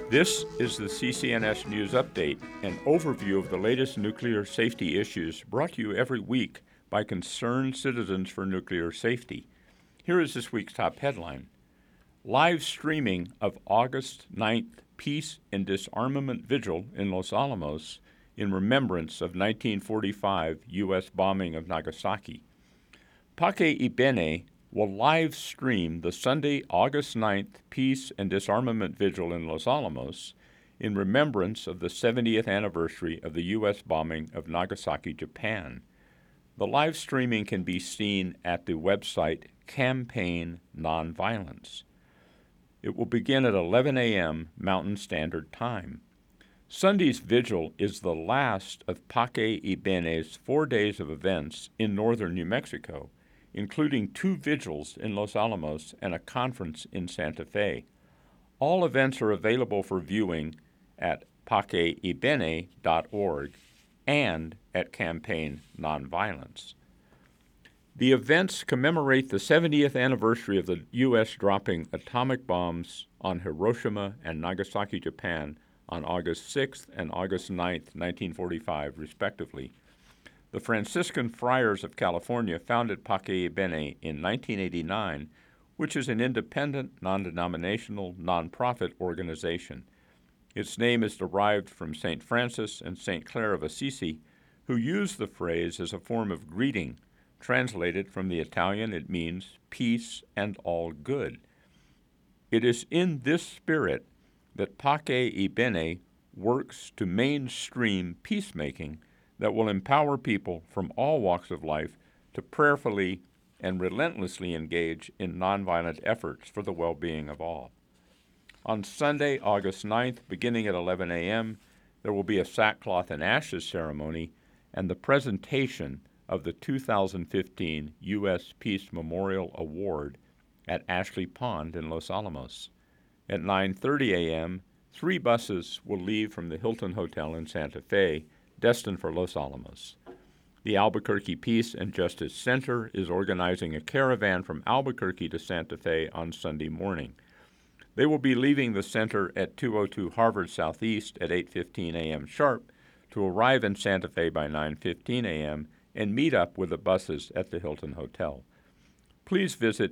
This is the CCNS News Update, an overview of the latest nuclear safety issues brought to you every week by concerned citizens for nuclear safety. Here is this week's top headline. Live streaming of August 9th Peace and Disarmament Vigil in Los Alamos in remembrance of 1945 U.S. bombing of Nagasaki. Pake Ibene will live stream the Sunday, August 9th Peace and Disarmament Vigil in Los Alamos in remembrance of the 70th anniversary of the U.S. bombing of Nagasaki, Japan. The live streaming can be seen at the website Campaign Nonviolence. It will begin at 11 a.m. Mountain Standard Time. Sunday's vigil is the last of Pake Ibene's 4 days of events in northern New Mexico, including 2 vigils in Los Alamos and a conference in Santa Fe. All events are available for viewing at pakeibene.org and at Campaign Nonviolence. The events commemorate the 70th anniversary of the U.S. dropping atomic bombs on Hiroshima and Nagasaki, Japan on August 6th and August 9th, 1945, respectively. The Franciscan Friars of California founded Pake Ibene in 1989, which is an independent, non-denominational, nonprofit organization. Its name is derived from St. Francis and St. Clare of Assisi, who used the phrase as a form of greeting. Translated from the Italian, it means peace and all good. It is in this spirit that Pake Ibene works to mainstream peacemaking that will empower people from all walks of life to prayerfully and relentlessly engage in nonviolent efforts for the well-being of all. On Sunday, August 9th, beginning at 11 a.m., there will be a sackcloth and ashes ceremony and the presentation of the 2015 U.S. Peace Memorial Award at Ashley Pond in Los Alamos. At 9:30 a.m., 3 buses will leave from the Hilton Hotel in Santa Fe, destined for Los Alamos. The Albuquerque Peace and Justice Center is organizing a caravan from Albuquerque to Santa Fe on Sunday morning. They will be leaving the center at 202 Harvard Southeast at 8:15 a.m. sharp to arrive in Santa Fe by 9:15 a.m. and meet up with the buses at the Hilton Hotel. Please visit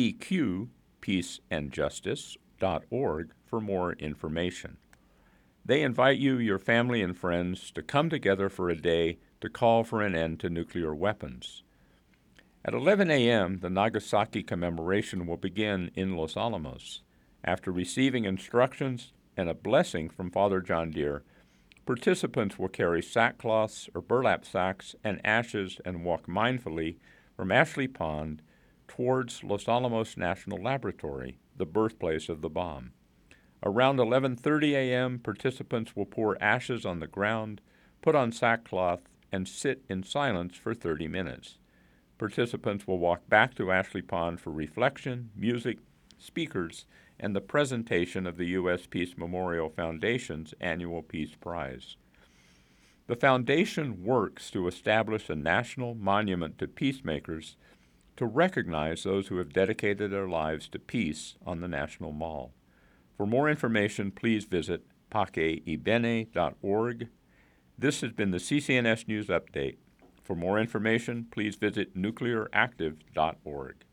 abqpeaceandjustice.org for more information. They invite you, your family, and friends to come together for a day to call for an end to nuclear weapons. At 11 a.m., the Nagasaki commemoration will begin in Los Alamos. After receiving instructions and a blessing from Father John Deere, participants will carry sackcloths or burlap sacks and ashes and walk mindfully from Ashley Pond towards Los Alamos National Laboratory, the birthplace of the bomb. Around 11:30 a.m., participants will pour ashes on the ground, put on sackcloth, and sit in silence for 30 minutes. Participants will walk back to Ashley Pond for reflection, music, speakers, and the presentation of the U.S. Peace Memorial Foundation's annual Peace Prize. The foundation works to establish a national monument to peacemakers to recognize those who have dedicated their lives to peace on the National Mall. For more information, please visit pakeibene.org. This has been the CCNS News Update. For more information, please visit nuclearactive.org.